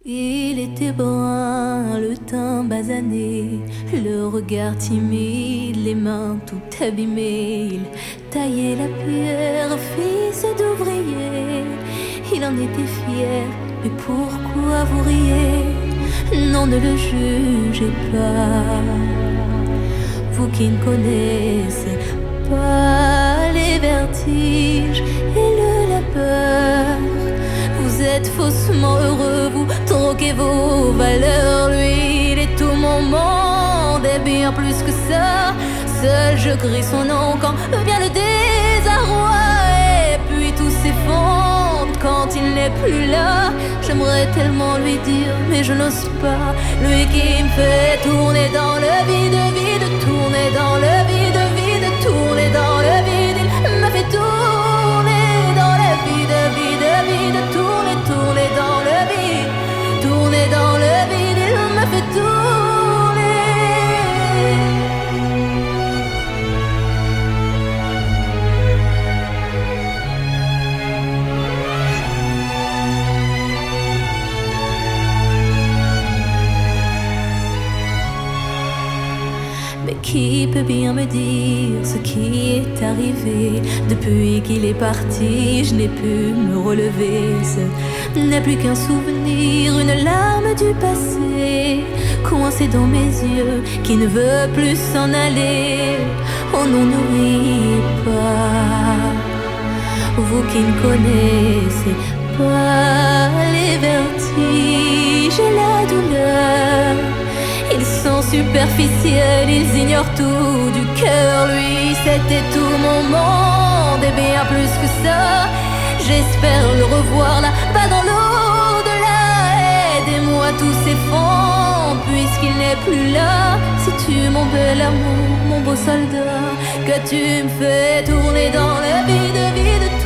Il était brun, le teint basané, le regard timide, les mains tout abîmées. Il taillait la pierre, fils d'ouvrier. Il en était fier, mais pourquoi vous riez? Non, ne le jugez pas, vous qui ne connaissez pas les vertiges et le labeur. Vous êtes faussement heureux, vous troquez vos valeurs. Lui, il est tout mon monde et bien plus que ça. Seul je crie son nom quand vient le désarroi. Et puis tout s'effondre quand il n'est plus là. J'aimerais tellement lui dire, mais je n'ose pas. Lui qui me fait tourner dans le vide, vide, tourner dans le vide, vide, tourner dans le vide. Il me fait tourner dans le vide, vide, vide, tourner, tourner dans le vide, tourner dans le vide. Il me fait tourner. Mais qui peut bien me dire ce qui est arrivé? Depuis qu'il est parti, je n'ai pu me relever. Ce n'est plus qu'un souvenir, une larme du passé, coincée dans mes yeux, qui ne veut plus s'en aller. Oh non, ne riez pas, vous qui ne connaissez pas les vertiges et la douleur. Ils sont superficiels, ils ignorent tout du cœur. Lui, c'était tout mon monde et bien plus que ça. J'espère le revoir là-bas dans l'au-delà. Aidez-moi, tout s'effondre puisqu'il n'est plus là. Si tu, mon bel amour, mon beau soldat, que tu me fais tourner dans le vide, vide.